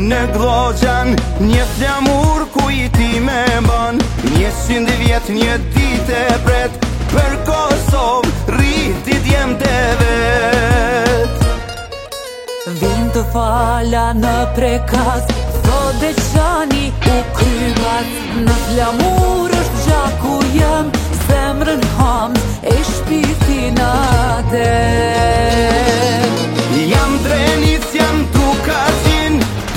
në Glogjan, një flamur ku i ti me ban 100 vjet një dit e pret për Kosovë rriti djem të vet. Vin të fala në prekaz, thot dhe qani u kryvat. Në flamur është gjaku jem, zemrën ham e shpirtin adem. Jam drenis, jam tukacin,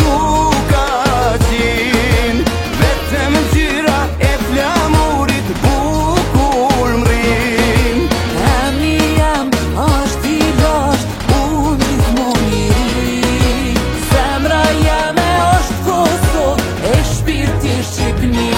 vetëm gjyra e flamurit bukur mrin. Emni jem është i lasht, unë gjithmon i ri. Zemra jeme është Kosovë, e shpirti Shqipni.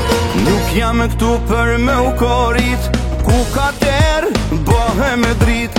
Nuk jam këtu për me u korit, ku ka ter, bohe me drit.